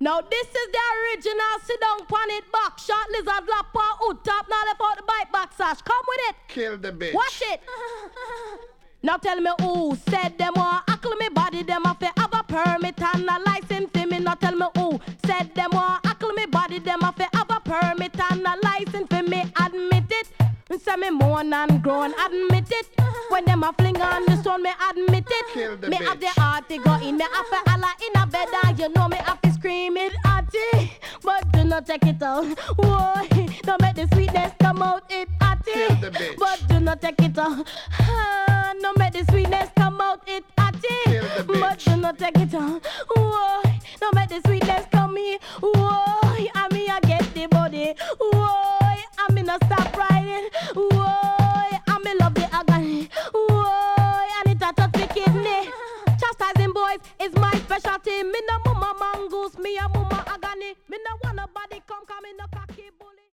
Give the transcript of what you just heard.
Now this is the original sit down pan it back shot lizard lap on hood top. Now left out the bite back sash. Come with it. Kill the bitch. Watch it. Now tell me who said them want ackle me body, them have to have a permit and a license for me. Now tell me who said them want ackle me body, them have to have a permit and a license for me. Admit it. Say me moan and groan, admit it. When them a fling on the stone, me admit it. Me bitch. have the heart to go in, me have to holla in a bed and you know me have to scream it hearty. But do not take it out, whoa. Don't make the sweetness come out it hearty. But do not take it out, don't make the sweetness come out it hearty. But do not take it out, whoa. Don't make the sweetness come in, whoa. I mean I get the body, whoa. I mean I stop riding, whoa. I mean love the agony, whoa. And it a touch the kidney. Chastising boys is my specialty. Me no mama mongoose, me a mama agony. Me no